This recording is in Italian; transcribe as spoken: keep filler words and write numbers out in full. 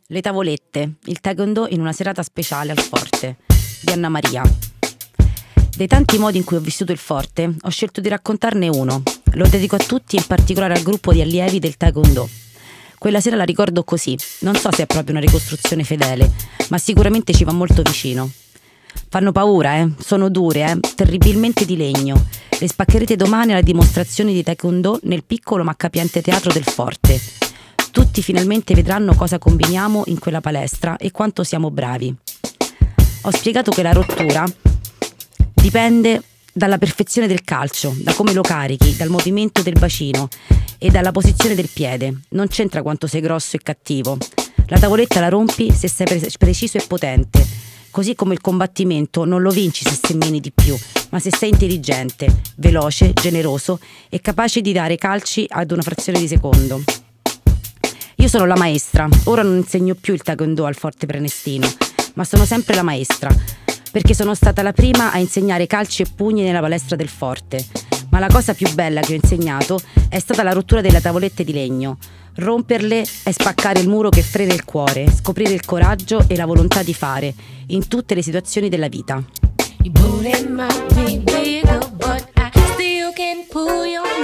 Le tavolette, il taekwondo in una serata speciale al Forte, di Anna Maria. Dei tanti modi in cui ho vissuto il Forte, ho scelto di raccontarne uno. Lo dedico a tutti, in particolare al gruppo di allievi del taekwondo. Quella sera la ricordo così, non so se è proprio una ricostruzione fedele, ma sicuramente ci va molto vicino. Fanno paura, eh? Sono dure, eh? Terribilmente di legno. Le spaccherete domani alla dimostrazione di taekwondo nel piccolo ma capiente teatro del Forte. Tutti finalmente vedranno cosa combiniamo in quella palestra e quanto siamo bravi. Ho spiegato che la rottura dipende dalla perfezione del calcio, da come lo carichi, dal movimento del bacino e dalla posizione del piede. Non c'entra quanto sei grosso e cattivo. La tavoletta la rompi se sei pre- preciso e potente. Così come il combattimento non lo vinci se semmini di più, ma se sei intelligente, veloce, generoso e capace di dare calci ad una frazione di secondo. Io sono la maestra, ora non insegno più il taekwondo al Forte Prenestino, ma sono sempre la maestra, perché sono stata la prima a insegnare calci e pugni nella palestra del Forte. Ma la cosa più bella che ho insegnato è stata la rottura delle tavolette di legno. Romperle è spaccare il muro che frena il cuore, scoprire il coraggio e la volontà di fare, in tutte le situazioni della vita. Your booty might be bigger, but I still can pull your